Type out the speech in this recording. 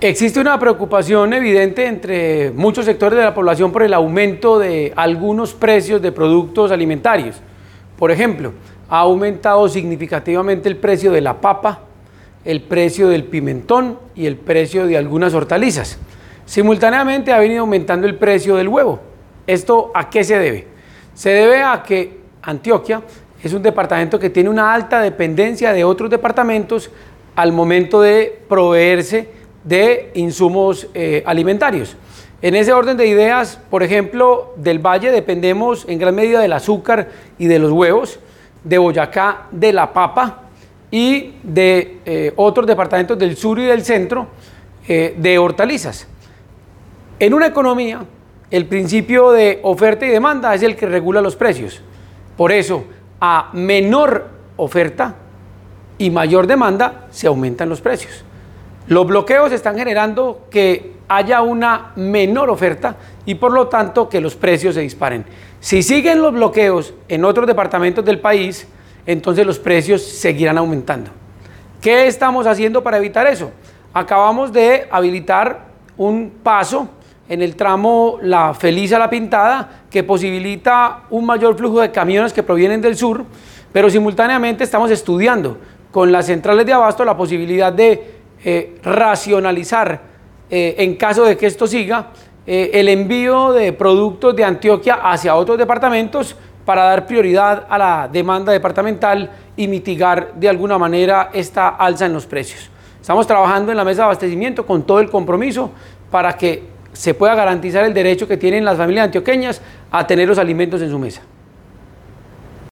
Existe una preocupación evidente entre muchos sectores de la población por el aumento de algunos precios de productos alimentarios. Por ejemplo, ha aumentado significativamente el precio de la papa, el precio del pimentón y el precio de algunas hortalizas. Simultáneamente ha venido aumentando el precio del huevo. ¿Esto a qué se debe? Se debe a que Antioquia es un departamento que tiene una alta dependencia de otros departamentos al momento de proveerse de insumos alimentarios. En ese orden de ideas, por ejemplo, del Valle dependemos en gran medida del azúcar y de los huevos, de Boyacá de la papa y de otros departamentos del sur y del centro de hortalizas. En una economía, el principio de oferta y demanda es el que regula los precios. Por eso, a menor oferta y mayor demanda, se aumentan los precios. Los bloqueos están generando que haya una menor oferta y por lo tanto que los precios se disparen. Si siguen los bloqueos en otros departamentos del país, entonces los precios seguirán aumentando. ¿Qué estamos haciendo para evitar eso? Acabamos de habilitar un paso en el tramo La Feliz a La Pintada que posibilita un mayor flujo de camiones que provienen del sur, pero simultáneamente estamos estudiando con las centrales de abasto la posibilidad de racionalizar, en caso de que esto siga, el envío de productos de Antioquia hacia otros departamentos para dar prioridad a la demanda departamental y mitigar de alguna manera esta alza en los precios. Estamos trabajando en la mesa de abastecimiento con todo el compromiso para que se pueda garantizar el derecho que tienen las familias antioqueñas a tener los alimentos en su mesa.